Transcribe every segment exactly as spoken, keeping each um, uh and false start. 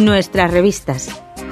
nuestras revistas.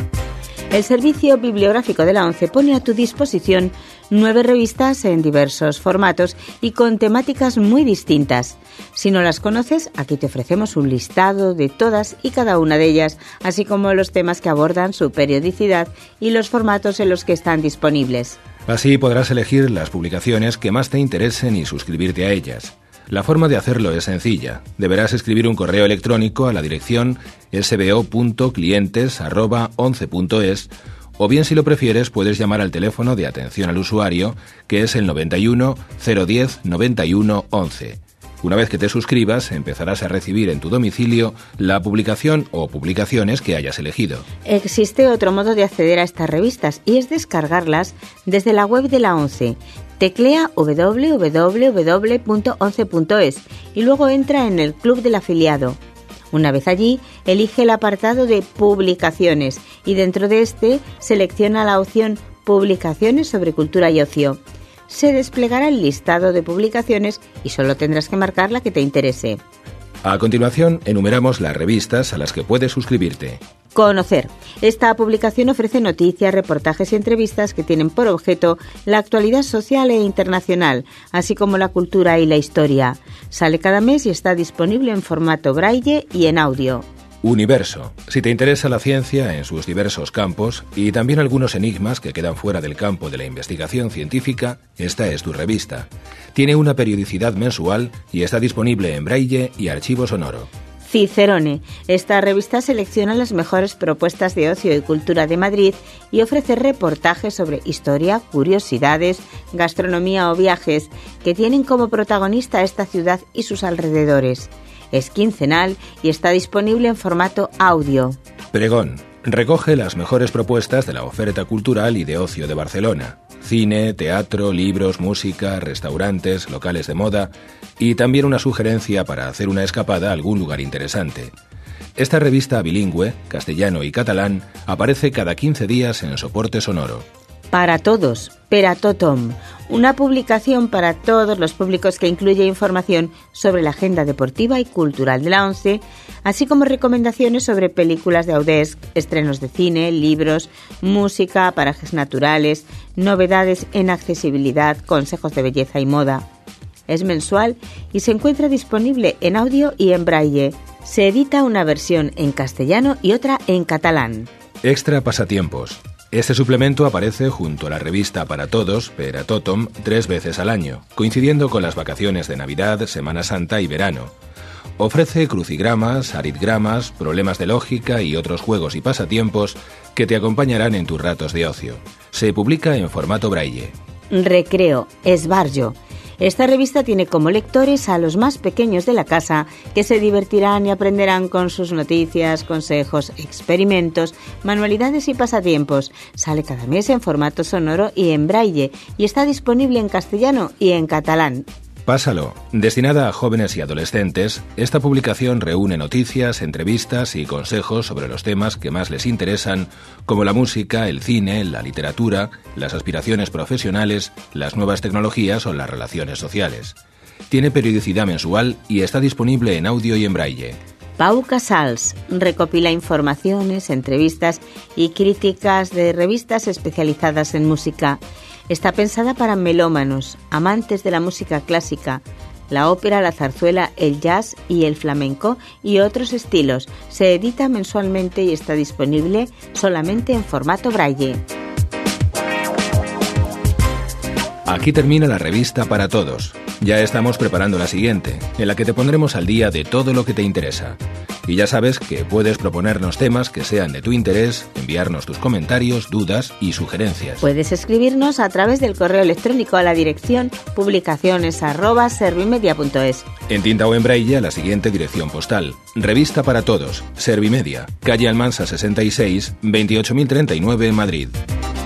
El Servicio Bibliográfico de la ONCE pone a tu disposición nueve revistas en diversos formatos y con temáticas muy distintas. Si no las conoces, aquí te ofrecemos un listado de todas y cada una de ellas, así como los temas que abordan, su periodicidad y los formatos en los que están disponibles. Así podrás elegir las publicaciones que más te interesen y suscribirte a ellas. La forma de hacerlo es sencilla. Deberás escribir un correo electrónico a la dirección s b o punto clientes arroba once punto es o bien, si lo prefieres, puedes llamar al teléfono de atención al usuario, que es el noventa y uno, cero diez, noventa y uno, once. Una vez que te suscribas, empezarás a recibir en tu domicilio la publicación o publicaciones que hayas elegido. Existe otro modo de acceder a estas revistas y es descargarlas desde la web de la ONCE. Teclea doble u doble u doble u punto once punto es y luego entra en el club del afiliado. Una vez allí, elige el apartado de Publicaciones y dentro de este selecciona la opción Publicaciones sobre cultura y ocio. Se desplegará el listado de publicaciones y solo tendrás que marcar la que te interese. A continuación, enumeramos las revistas a las que puedes suscribirte. Conocer. Esta publicación ofrece noticias, reportajes y entrevistas que tienen por objeto la actualidad social e internacional, así como la cultura y la historia. Sale cada mes y está disponible en formato braille y en audio. Universo. Si te interesa la ciencia en sus diversos campos y también algunos enigmas que quedan fuera del campo de la investigación científica, esta es tu revista. Tiene una periodicidad mensual y está disponible en braille y archivo sonoro. Cicerone. Esta revista selecciona las mejores propuestas de ocio y cultura de Madrid y ofrece reportajes sobre historia, curiosidades, gastronomía o viajes que tienen como protagonista esta ciudad y sus alrededores. Es quincenal y está disponible en formato audio. Pregón. Recoge las mejores propuestas de la oferta cultural y de ocio de Barcelona. Cine, teatro, libros, música, restaurantes, locales de moda y también una sugerencia para hacer una escapada a algún lugar interesante. Esta revista bilingüe, castellano y catalán, aparece cada quince días en soporte sonoro. Para todos, per a tothom, una publicación para todos los públicos que incluye información sobre la agenda deportiva y cultural de la ONCE, así como recomendaciones sobre películas de Audesc, estrenos de cine, libros, música, parajes naturales, novedades en accesibilidad, consejos de belleza y moda. Es mensual y se encuentra disponible en audio y en braille. Se edita una versión en castellano y otra en catalán. Extra pasatiempos. Este suplemento aparece junto a la revista Para Todos, per a tothom, tres veces al año, coincidiendo con las vacaciones de Navidad, Semana Santa y verano. Ofrece crucigramas, aritgramas, problemas de lógica y otros juegos y pasatiempos que te acompañarán en tus ratos de ocio. Se publica en formato braille. Recreo, esbarjo. Esta revista tiene como lectores a los más pequeños de la casa que se divertirán y aprenderán con sus noticias, consejos, experimentos, manualidades y pasatiempos. Sale cada mes en formato sonoro y en braille y está disponible en castellano y en catalán. Pásalo. Destinada a jóvenes y adolescentes, esta publicación reúne noticias, entrevistas y consejos sobre los temas que más les interesan, como la música, el cine, la literatura, las aspiraciones profesionales, las nuevas tecnologías o las relaciones sociales. Tiene periodicidad mensual y está disponible en audio y en braille. Pau Casals recopila informaciones, entrevistas y críticas de revistas especializadas en música. Está pensada para melómanos, amantes de la música clásica, la ópera, la zarzuela, el jazz y el flamenco y otros estilos. Se edita mensualmente y está disponible solamente en formato braille. Aquí termina la revista Para Todos. Ya estamos preparando la siguiente, en la que te pondremos al día de todo lo que te interesa. Y ya sabes que puedes proponernos temas que sean de tu interés, enviarnos tus comentarios, dudas y sugerencias. Puedes escribirnos a través del correo electrónico a la dirección publicaciones arroba servimedia punto es. En tinta o en braille a la siguiente dirección postal. Revista Para Todos, Servimedia, calle Almansa sesenta y seis, veintiocho mil treinta y nueve, Madrid.